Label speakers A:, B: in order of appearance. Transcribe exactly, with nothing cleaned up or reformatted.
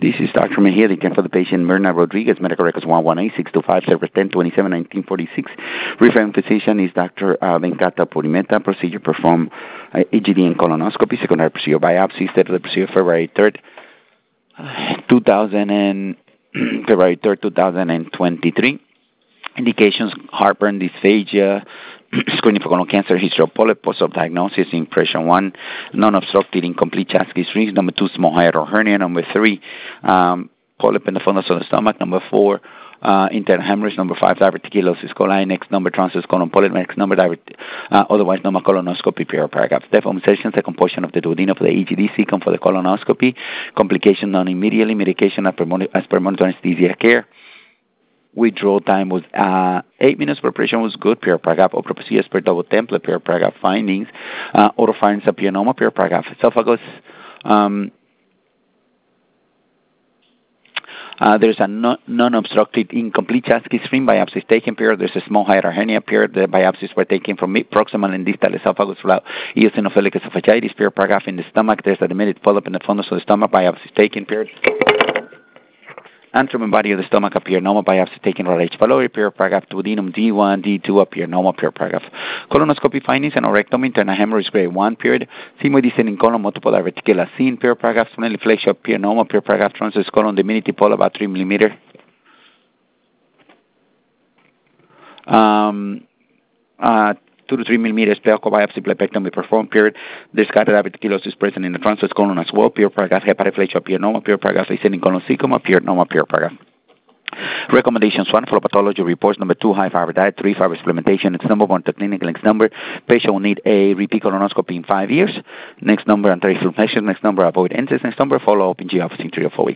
A: This is Doctor Mejia, the care for the patient, Myrna Rodriguez, medical records one one eight, six two five, service ten twenty-seven, nineteen forty-six. Referring physician is Doctor Uh, Venkata Purimeta. Procedure performed uh, E G D and colonoscopy. Secondary procedure biopsy. Set of the procedure February third, two thousand and February third, two thousand twenty-three. Indications: heartburn, dysphagia, screening for colon cancer, history of polyp, post-op diagnosis, impression one, non-obstructed incomplete Chasky streams. Number two, small hiatal hernia. Number three, um, polyp in the fundus of the stomach. Number four, uh, internal hemorrhage. Number five, diverticulosis coli. Next number, transverse colon polyp. Next number, divert, uh, otherwise known as colonoscopy, paragraph. Step on session, second portion of the duodenum for the E G D, second for the colonoscopy. Complication done immediately. Medication as per, as per monitor anesthesia care. Withdrawal time was uh, eight minutes. Preparation was good. Pure paragraph. Opera procedures per double template. Pure paragraph findings. Uh, Oropharynx papilloma. Pure paragraph. Esophagus. Um, uh, there's a non- non-obstructed incomplete Chasky stream. Biopsies taken. Period. There's a small hiatal hernia. Period. The biopsies were taken from mid, proximal and distal esophagus without eosinophilic esophagitis. Pure paragraph in the stomach. There's a diminished polyp in the fundus of the stomach. Biopsies taken. Period. Antrum and body of the stomach appear normal. Biopsy taken right H. pylori. Pure paragraph. Duodenum D one, D two appear normal. Pure paragraph. Colonoscopy findings and rectum internal hemorrhage grade one. Period. Sigmoid descending colon multiple diverticular seen. Pure paragraph. Spinal flexure appear normal. Pure paragraph. Transverse colon diminutive polyp about three millimeter. Um. Uh. two to three millimeters pleoco biopsy plepectomy performed. Period. There's scattered diverticulosis present in the transverse colon as well. Pure paragraph. Hepatoflexia appear normal. Pure paragraph. Ascending colon cecum appear normal. Pure paragraph. Recommendations: one, follow pathology reports. Number two, high fiber diet. Three, fiber supplementation. It's number one, the clinical. Next number, patient will need a repeat colonoscopy in five years. Next number, anti-inflammation. Next number, avoid N SAIDs. Next number, follow up in G office in three or four weeks.